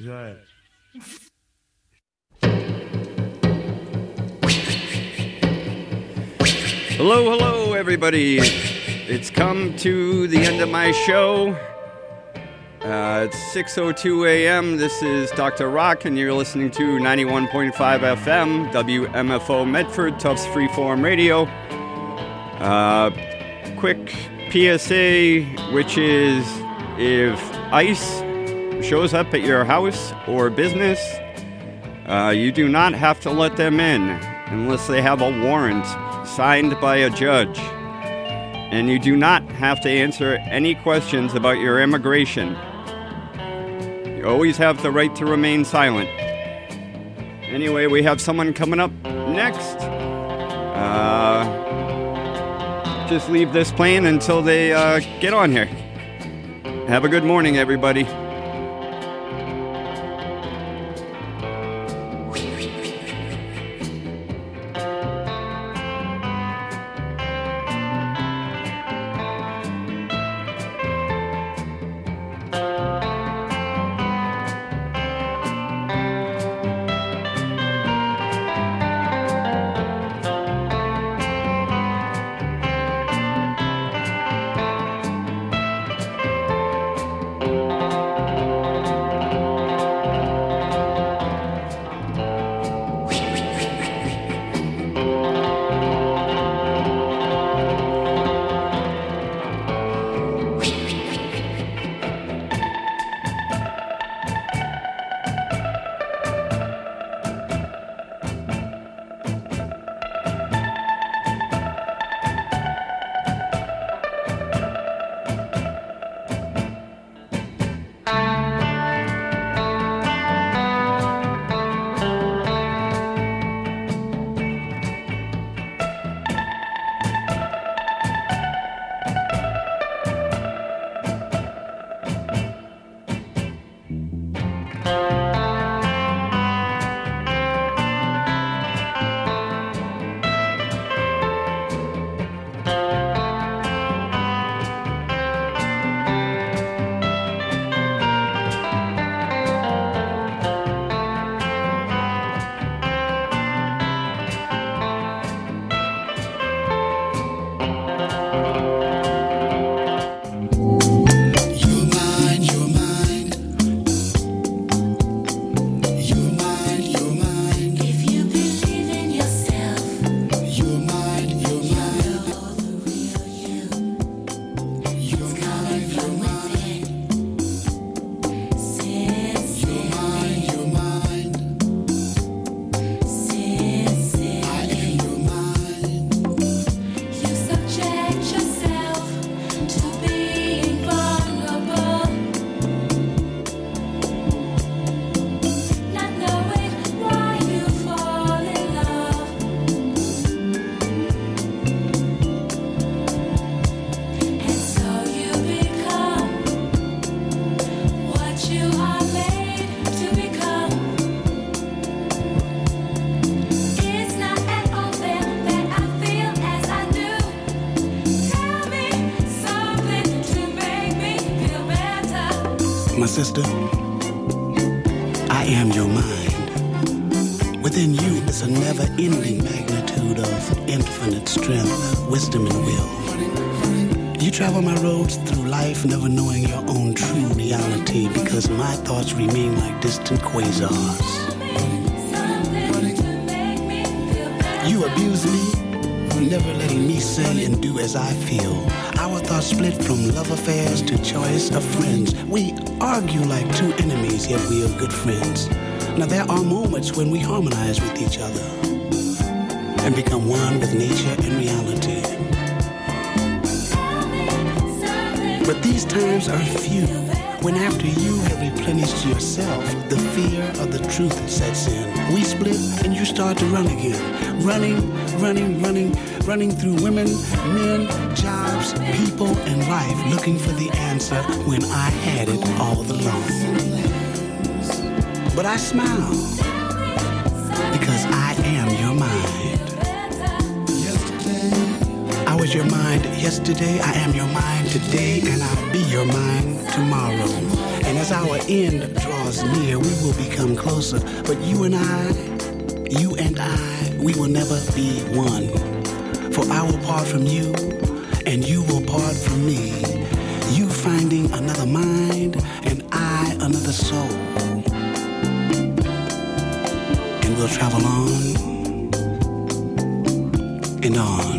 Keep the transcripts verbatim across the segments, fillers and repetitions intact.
Go ahead. Hello, hello, everybody. It's come to the end of my show. Uh, it's six oh two a.m. This is Doctor Rock, and you're listening to ninety-one point five F M, W M F O Medford, Tufts Freeform Radio. Uh, quick P S A, which is if ICE shows up at your house or business, uh, you do not have to let them in unless they have a warrant signed by a judge. And you do not have to answer any questions about your immigration. You always have the right to remain silent. Anyway, we have someone coming up next. Uh, just leave this playing until they uh, get on here. Have a good morning, everybody. My sister, I am your mind. Within you is a never-ending magnitude of infinite strength, wisdom, and will. You travel my roads through life never knowing your own true reality because my thoughts remain like distant quasars. You abuse me, never letting me say and do as I feel. Our thoughts split from love affairs to choice of friends. We argue like two enemies, yet we are good friends. Now there are moments when we harmonize with each other and become one with nature and reality. But these times are few, when after you have replenished yourself, the fear of the truth sets in. We split and you start to run again. Running, running, running, running through women, men, jobs, people, and life, looking for the answer when I had it all along. But I smile, because I am your mind. I was was your mind yesterday, I am your mind today, and I'll be your mind tomorrow. And as our end draws near, we will become closer. But you and I, you and I, we will never be one. For I will part from you, and you will part from me. You finding another mind, and I another soul. And we'll travel on and on.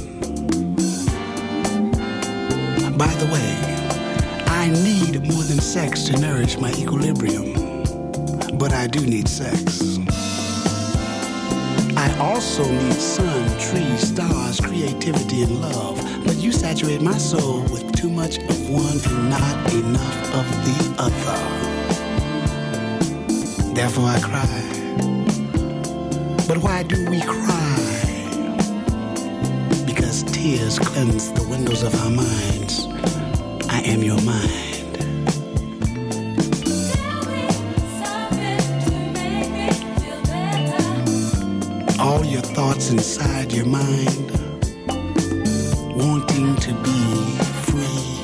By the way, I need more than sex to nourish my equilibrium, but I do need sex. I also need sun, trees, stars, creativity, and love, but you saturate my soul with too much of one and not enough of the other. Therefore I cry. But why do we cry? Because tears cleanse the windows of our minds. I am your mind. All your thoughts inside your mind, wanting to be free.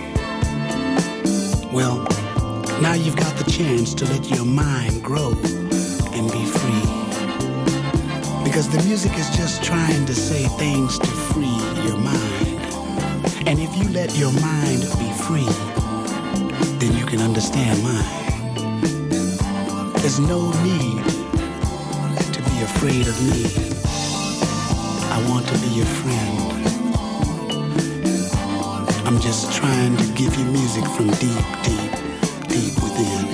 Well, now you've got the chance to let your mind grow and be free. Because the music is just trying to say things to free your mind. And if you let your mind be free, then you can understand mine. There's no need to be afraid of me. I want to be your friend. I'm just trying to give you music from deep, deep, deep within.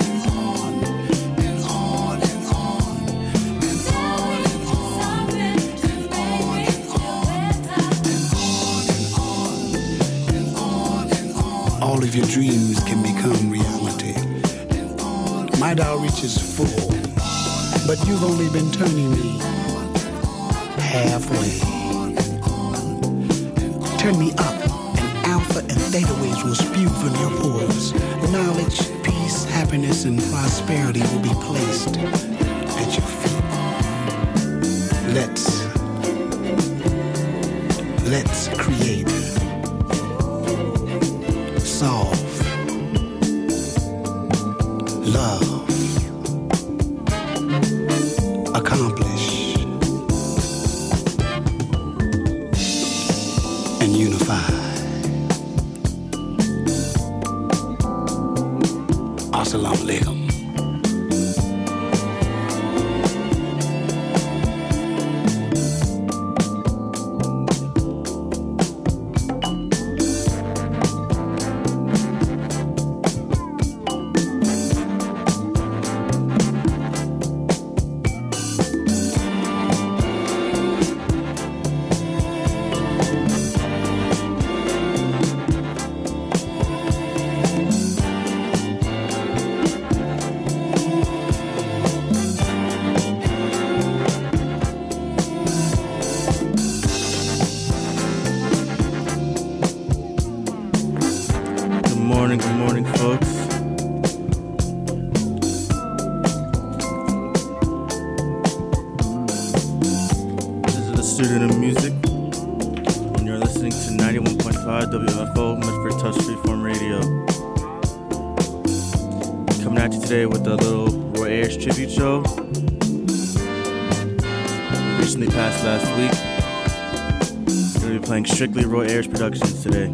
All of your dreams can become reality. My outreach is full, but you've only been turning me halfway. Turn me up, and alpha and theta waves will spew from your pores. Knowledge, peace, happiness, and prosperity will be placed at your feet. Let's, let's create. Solve, love, accomplish, and unify. Assalamu alaikum. With the little Roy Ayers tribute show. Recently passed last week. We're going to be playing strictly Roy Ayers Productions today.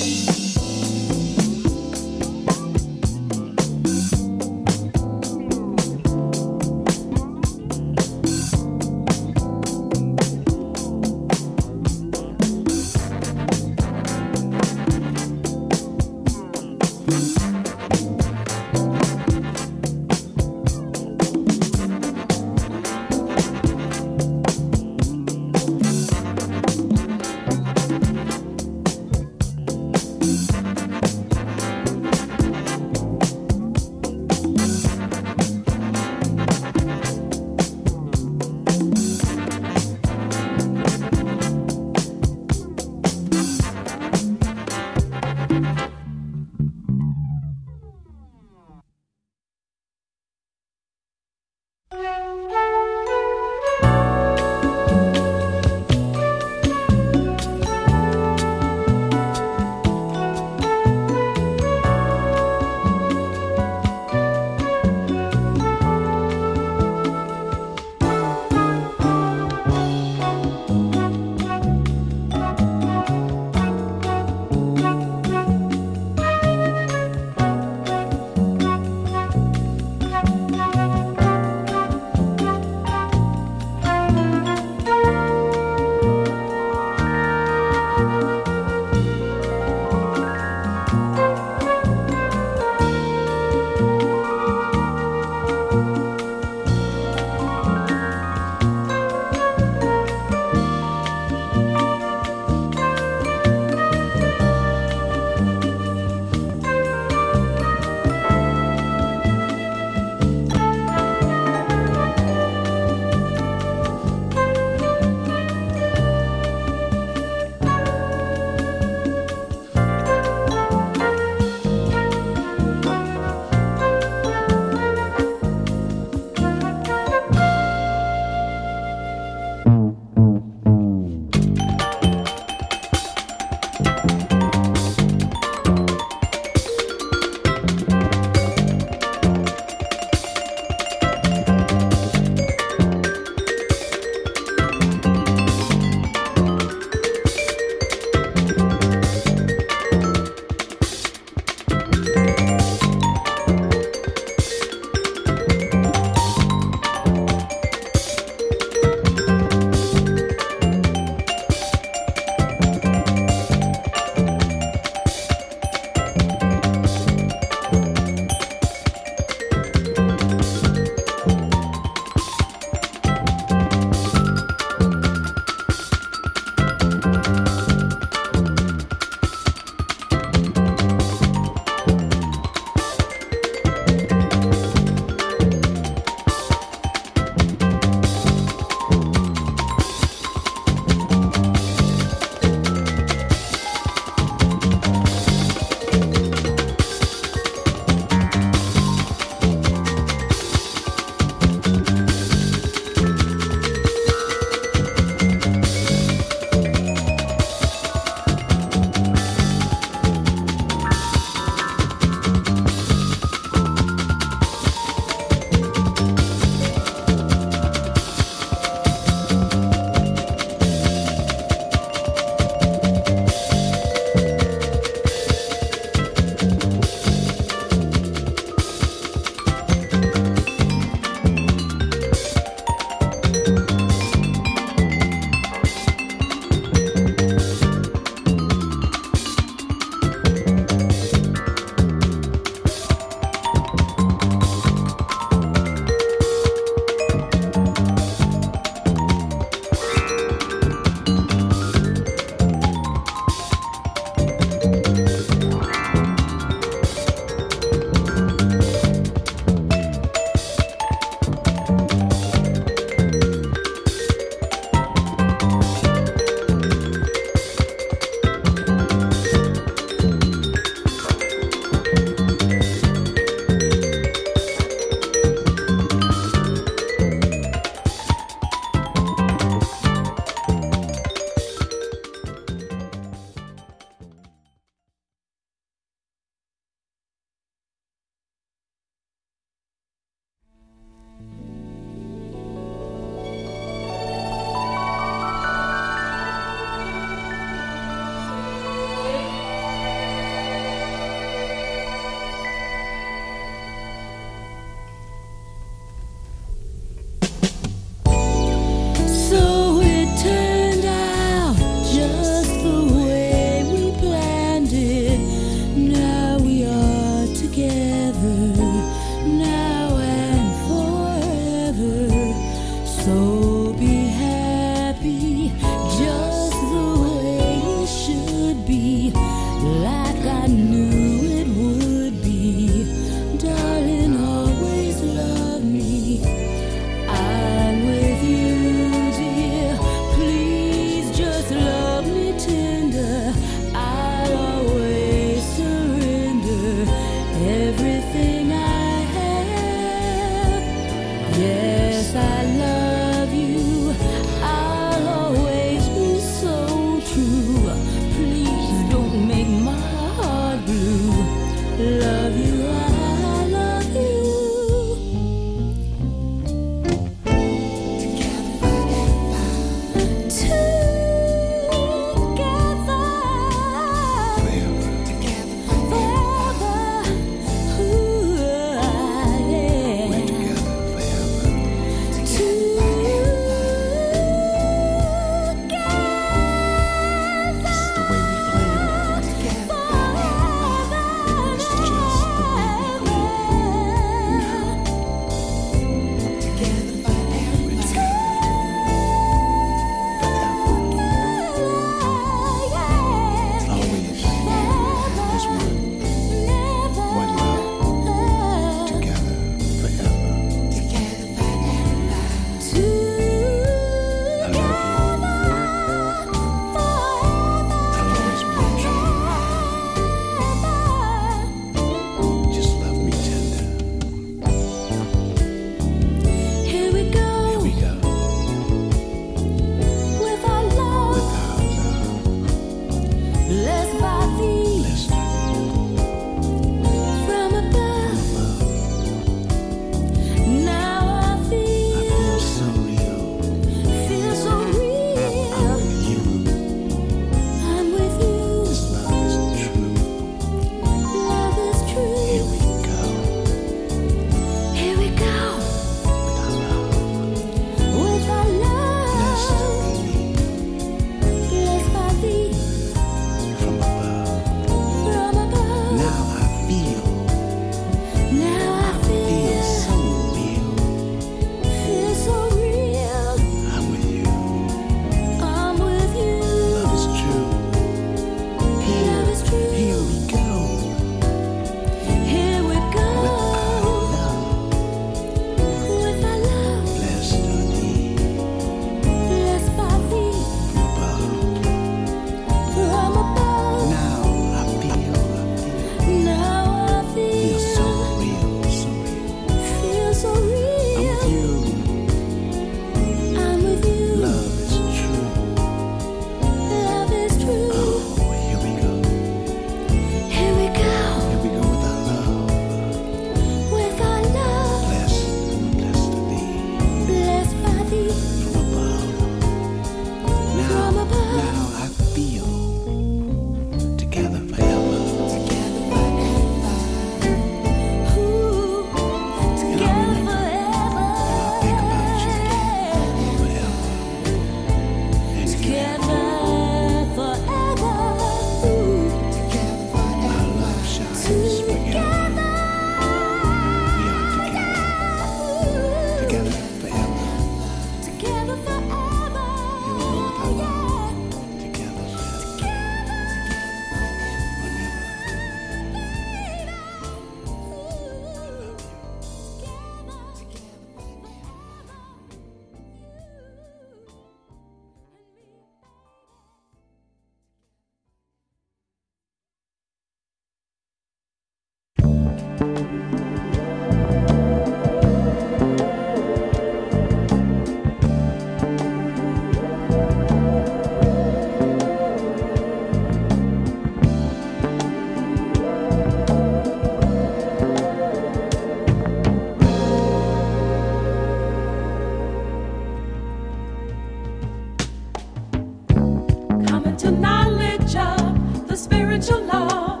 to knowledge of the spiritual law.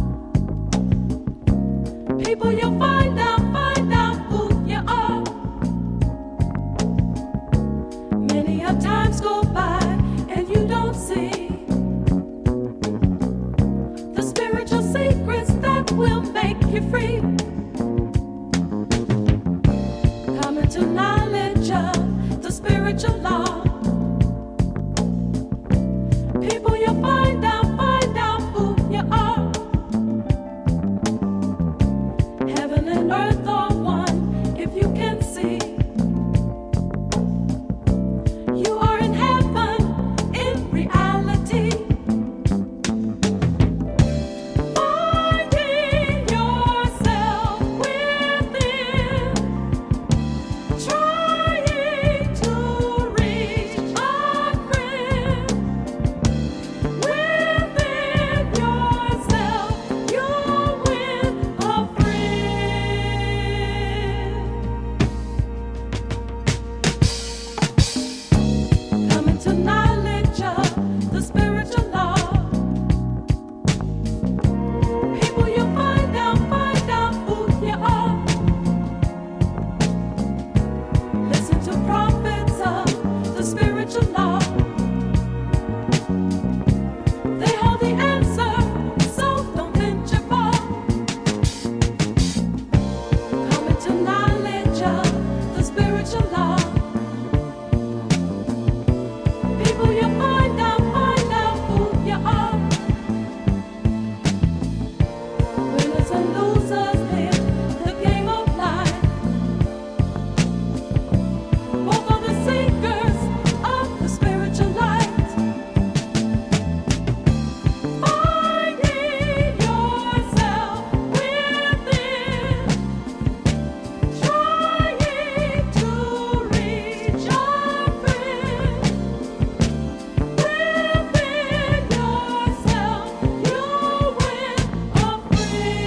People, you'll find out, find out who you are. Many of times go by and you don't see the spiritual secrets that will make you free. Coming to knowledge of the spiritual law. People, you'll find out, find out who you are. Heaven and earth are one, if you can see. You are in heaven, in reality. Finding yourself within, trying to reach a friend. Within yourself, you'll win a friend. Coming to knowledge of the spiritual law. People, you'll find out, find out who you are. Listen to prophets of the spiritual law. They hold the answer, so don't venture far. Coming to knowledge of the spiritual law. People, you'll find out, find out who you are. Winners and losers live the game of life. Both are the seekers of the spiritual light. Finding yourself within, trying to reach a friend. Within yourself, you'll win a friend.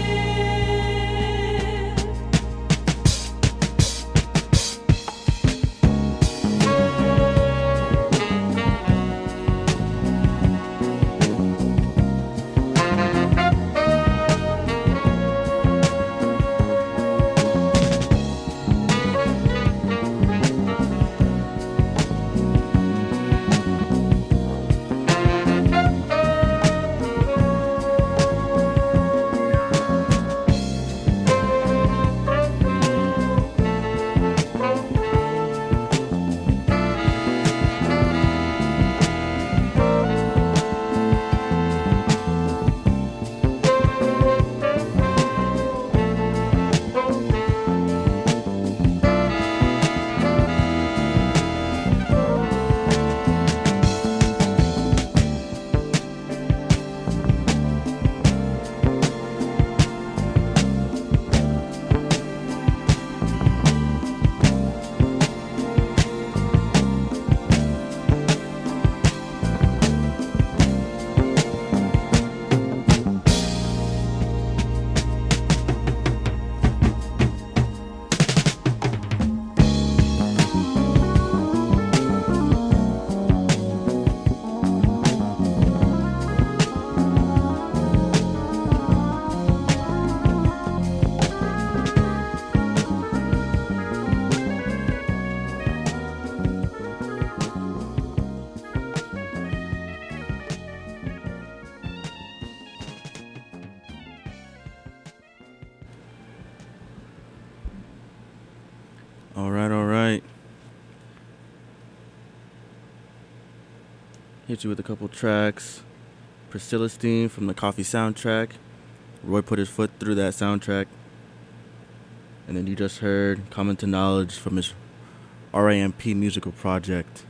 All right, all right. Hit you with a couple tracks. Priscilla's theme from the Coffee soundtrack. Roy put his foot through that soundtrack. And then you just heard Common to Knowledge from his R A M P musical project.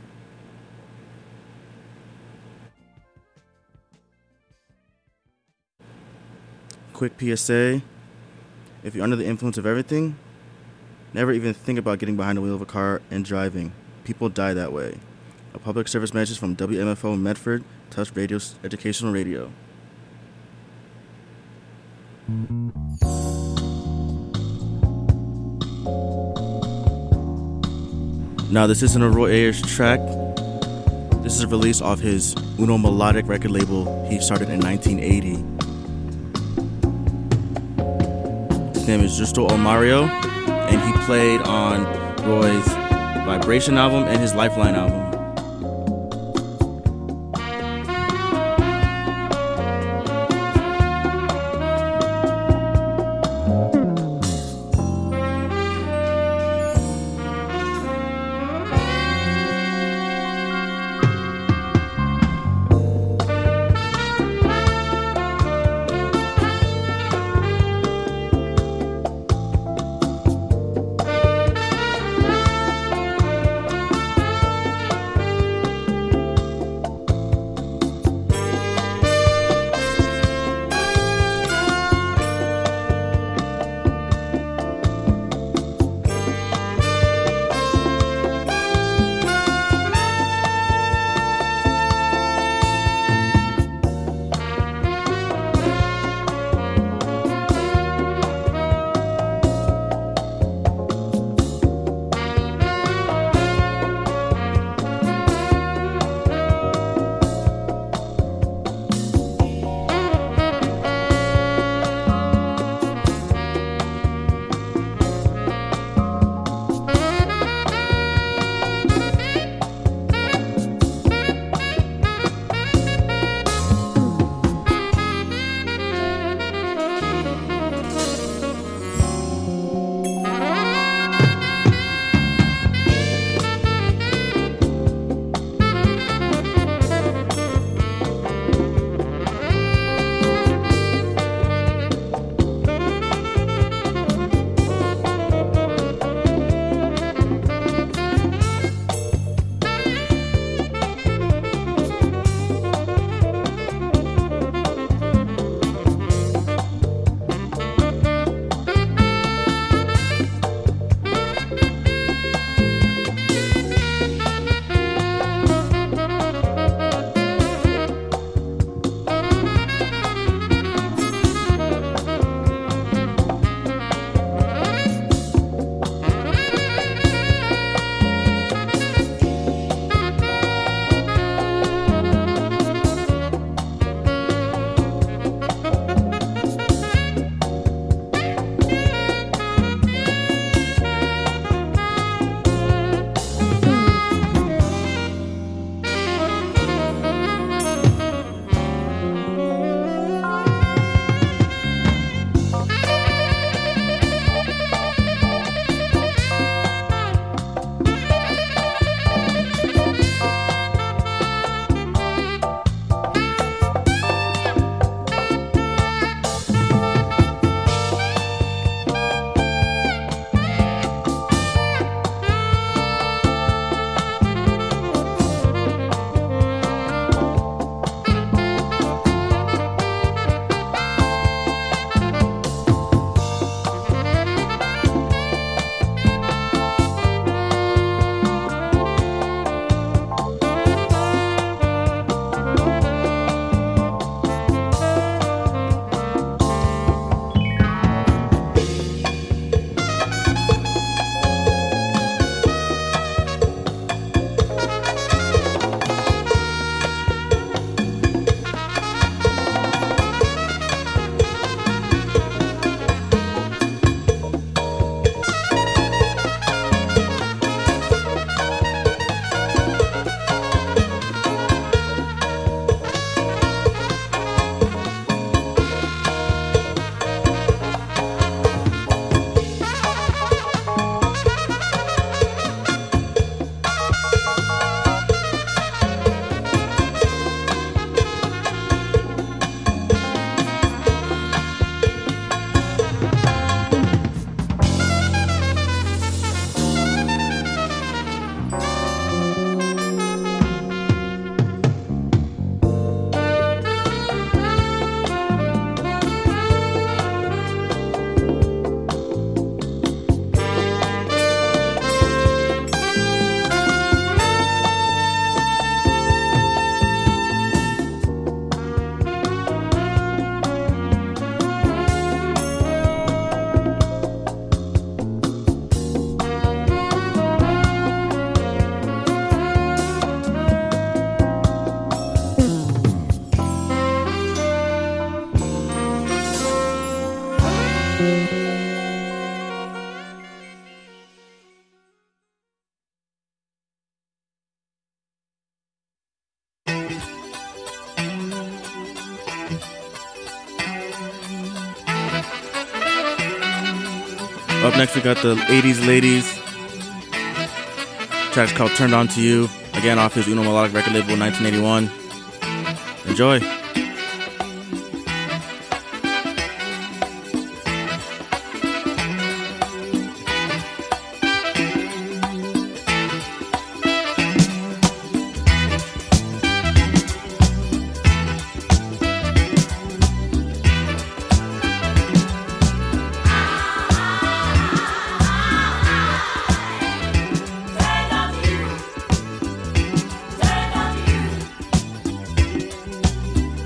Quick P S A. If you're under the influence of everything, never even think about getting behind the wheel of a car and driving. People die that way. A public service message from W M F O Medford, Touch Radio, Educational Radio. Now, this isn't a Roy Ayers track. This is a release off his Uno Melodic record label he started in nineteen eighty. His name is Justo Omario, and he played on Roy's Vibration album and his Lifeline album. Up next, we got the eighties Ladies. Track's called Turned On To You. Again, off his Uno Melodic record label, nineteen eighty-one. Enjoy. Turn on you.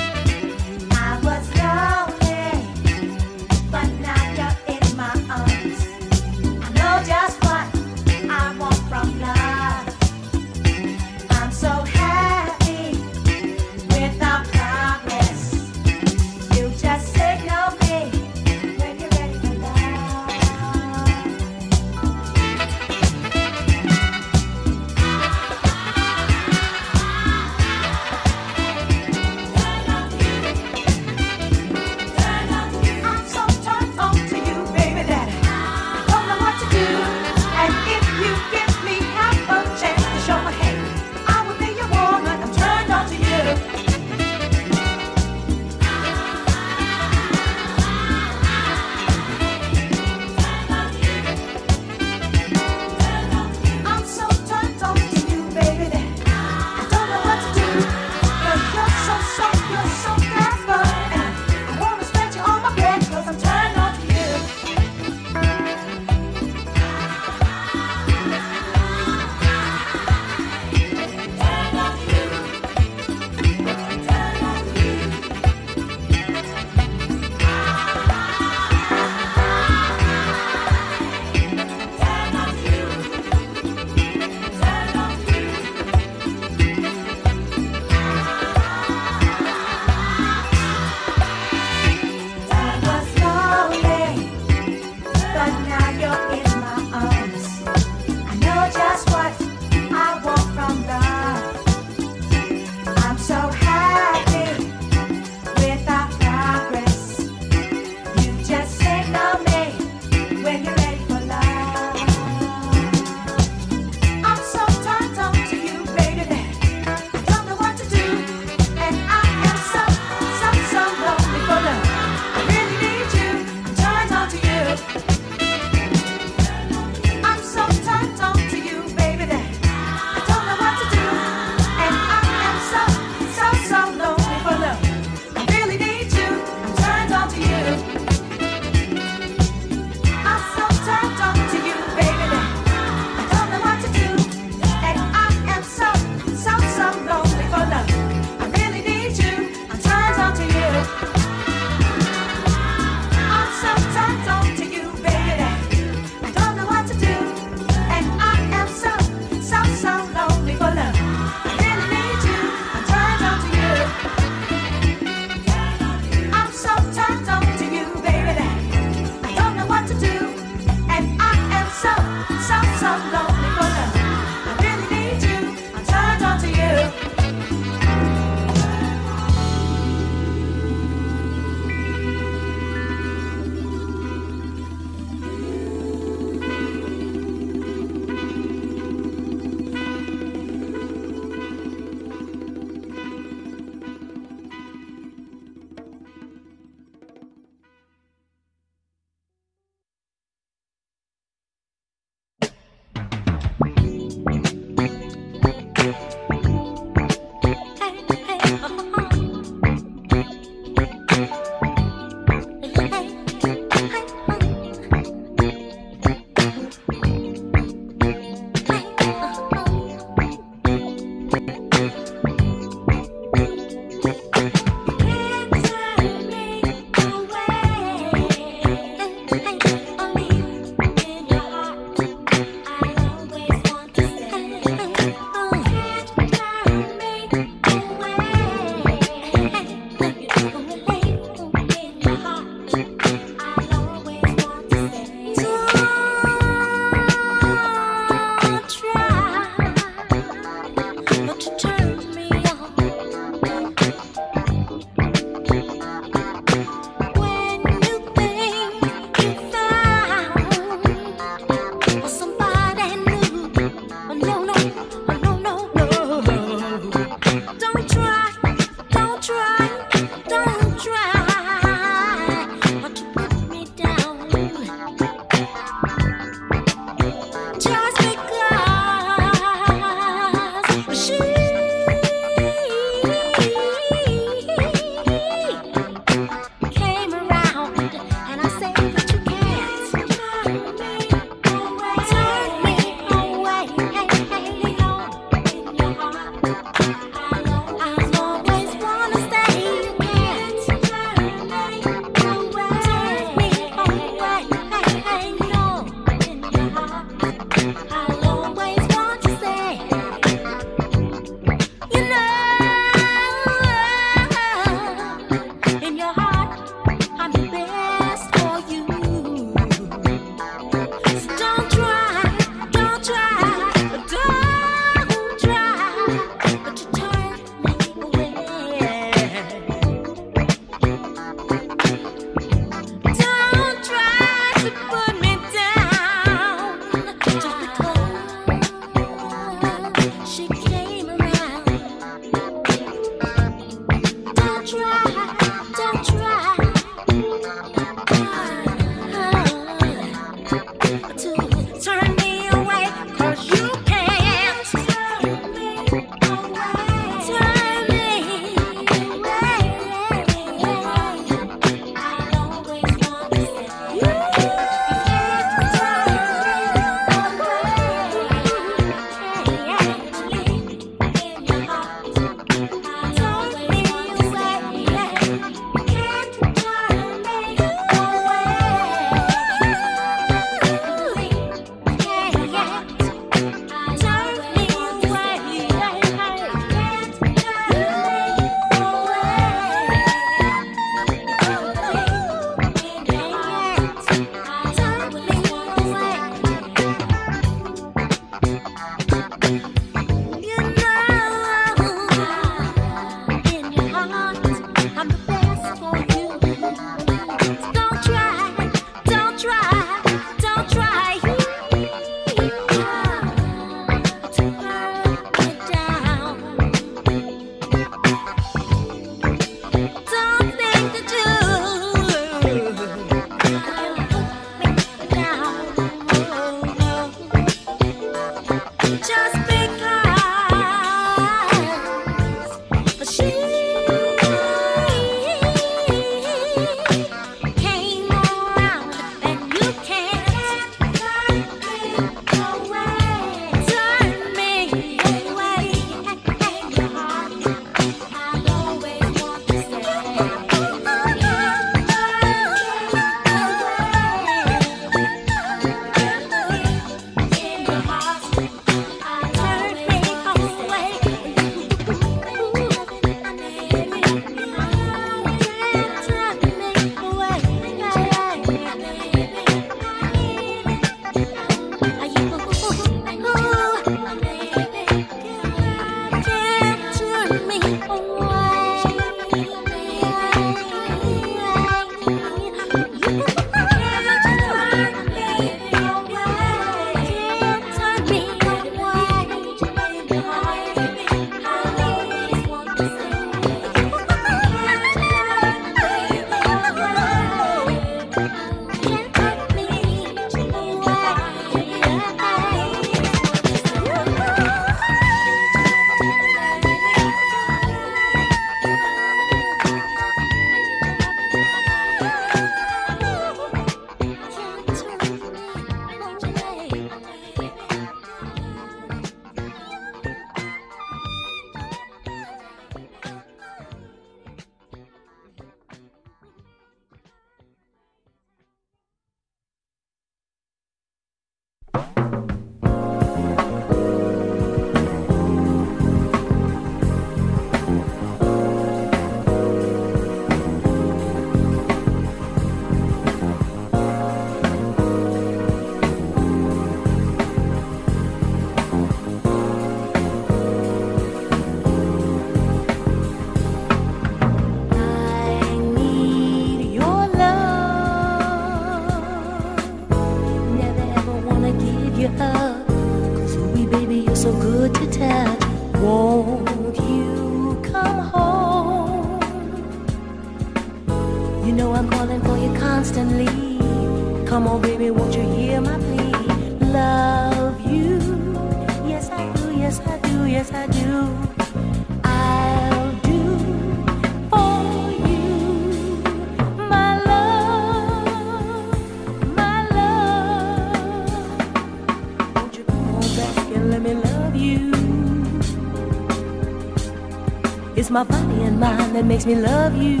It's my body and mind that makes me love you.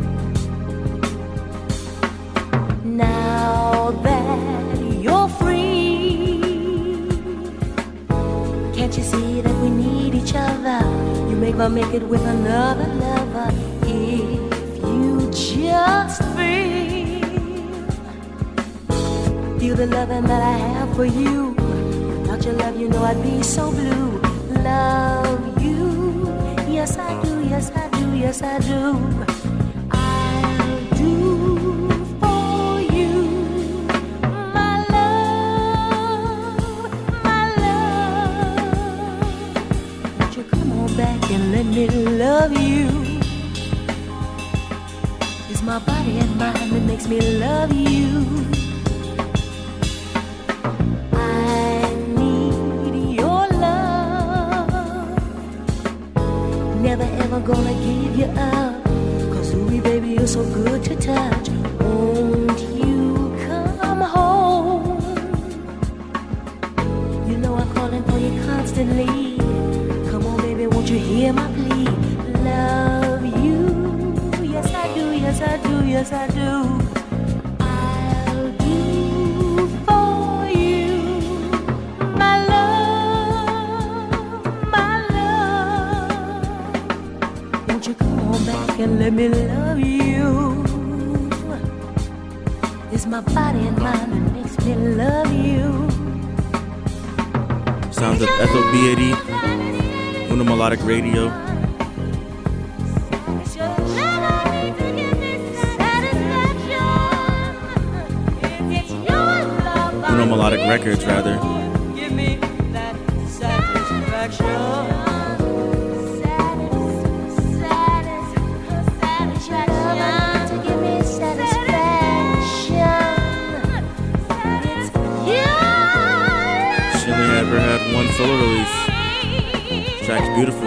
Now that you're free, can't you see that we need each other? You make my make it with another lover. If you just feel, feel the loving that I have for you. Without your love, you know I'd be so blue. Love you, yes I do, yes I do, yes I do. I'll do for you, my love, my love. Won't you come on back and let me love you? It's my body and mind that makes me love you. Never ever gonna give you up, 'cause ooh, baby, you're so good to touch. Won't you come home? You know I'm calling for you constantly. Come on, baby, won't you hear my plea? Love you, yes I do, yes I do, yes I do. I'll do for you, my love, my love. Won't you come on back and let me love you? It's my body and mind that makes me love you. Sounds of F O B eighty, Uno Melodic Radio. Uno Melodic Records, rather. Give me that satisfaction. She only ever had one solo release. This track's beautiful.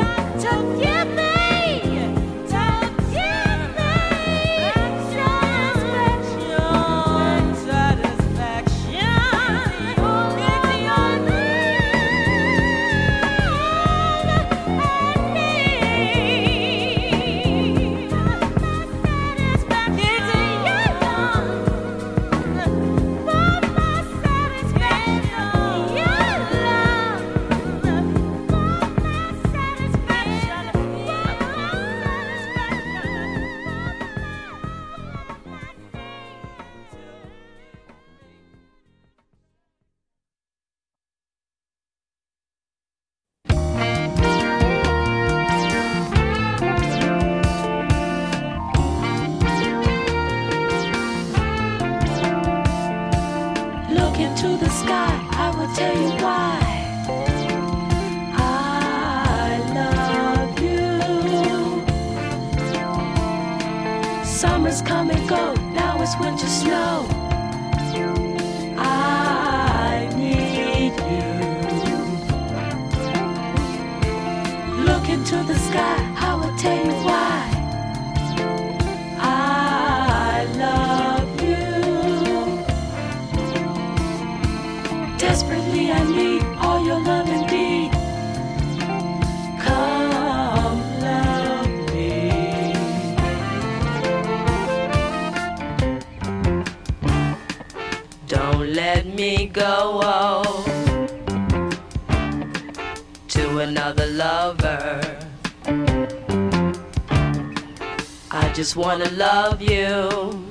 Just wanna love you,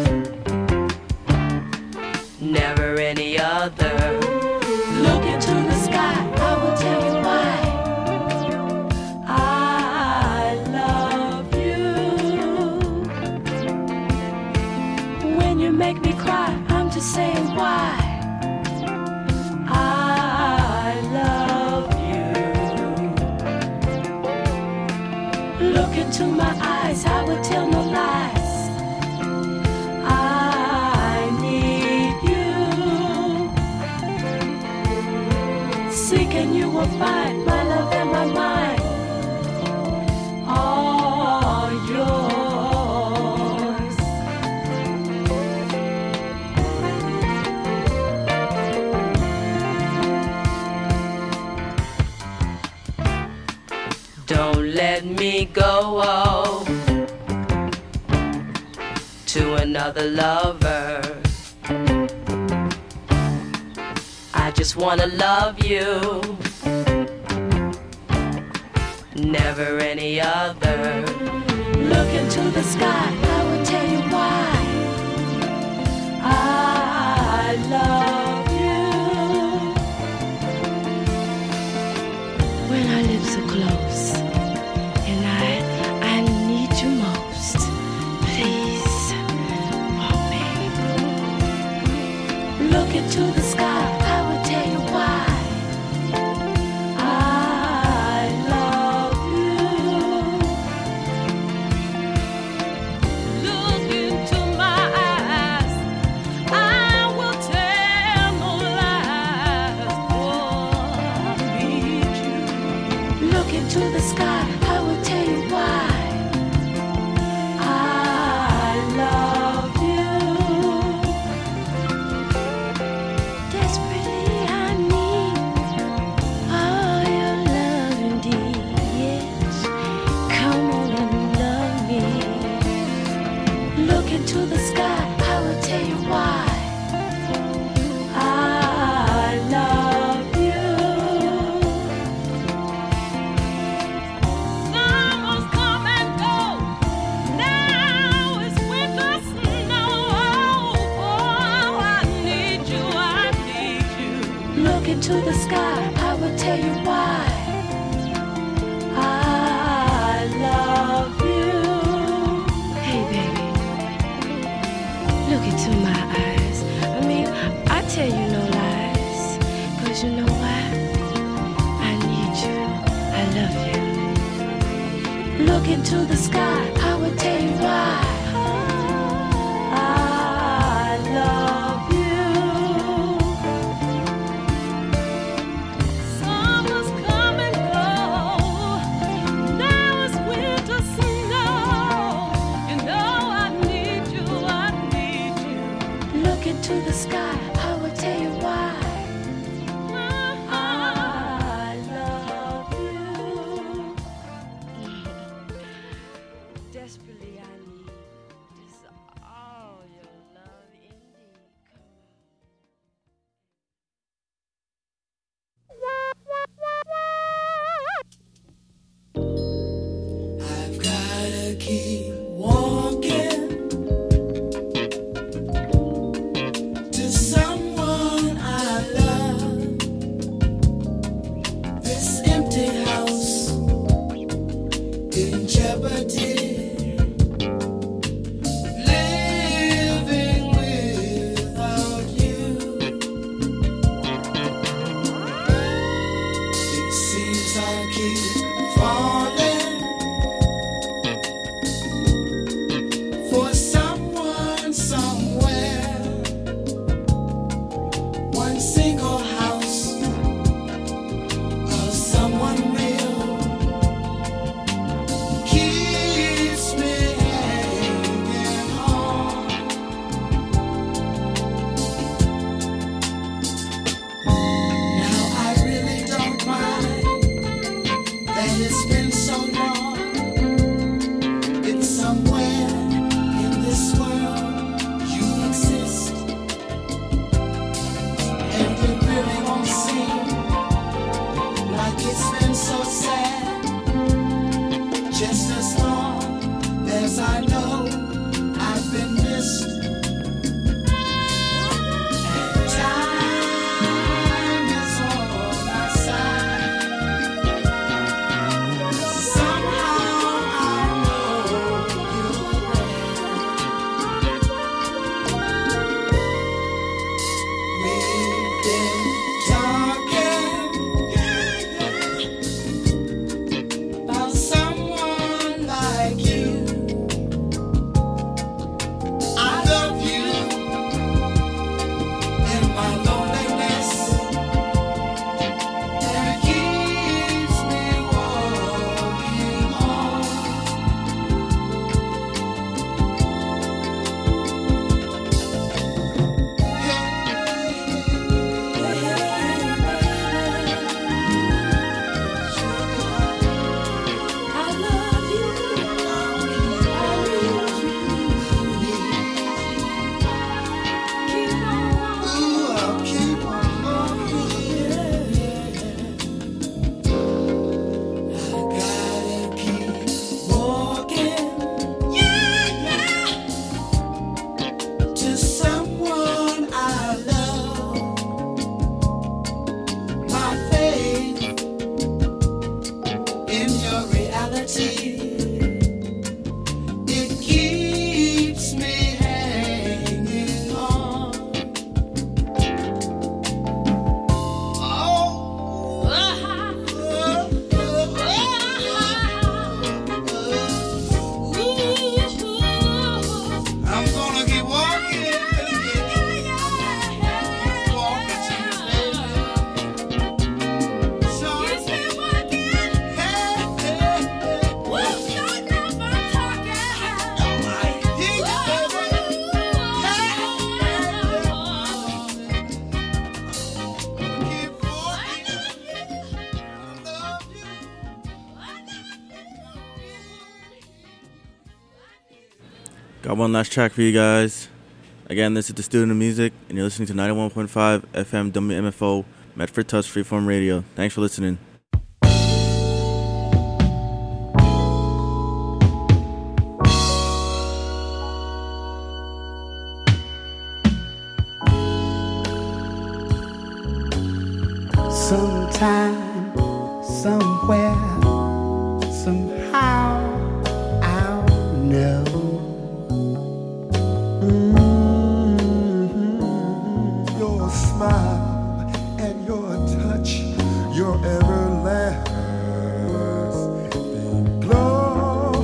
never any other. Look into the sky, I will tell you why. I love you. When you make me cry, I'm just saying why. I love you. Look into my eyes, I will tell no lies. I need you. Seek and you will find my love and my mind. All yours. Don't let me go. Oh. To another lover, I just wanna love you, never any other. Look into the sky, I will tell you why. I love you. When our lips are close and I, I need you most, please. Look into the sky, I will tell you why. I love you. Look into my eyes, I will tell no lies. Oh, I need you. Look into the sky, I will tell you why. I love you. To the sky, I will tell you why. I love you. look into the sky, I will tell you why. I love you. Summer's come and go. Now it's winter snow. You know I need you, I need you. Look into the sky, I will tell you why. I love you. Desperately I need this all your love indeed. I've gotta keep walking to someone I love. This empty house in jeopardy. Living without you. It seems I keep falling for someone somewhere. One single house of someone real keeps me hanging on. Now I really don't mind that it's been so long. It's somewhere in this world you exist, and it really won't seem like it's been so sad. Just as long as I know I've been missed, and time is on my side. Somehow I know you're there. We've been talking about someone like you. I love you in my loneliness, and it keeps me walking on. I love you. I need you. Keep on Ooh, I'll keep on walking. I gotta keep walking. To someone I love. My faith in your reality, it keeps me hanging on. Oh, I'm gonna keep walking, walking to you, baby. So, hey, hey, hey. Got one last track for you guys. Again, this is the Student of Music, and you're listening to ninety-one point five F M W M F O, Medford Touch Freeform Radio. Thanks for listening. Sometime, somewhere, somehow, I'll know. Mm-hmm. Your smile and your touch, your everlasting glow.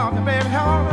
love you, baby, hold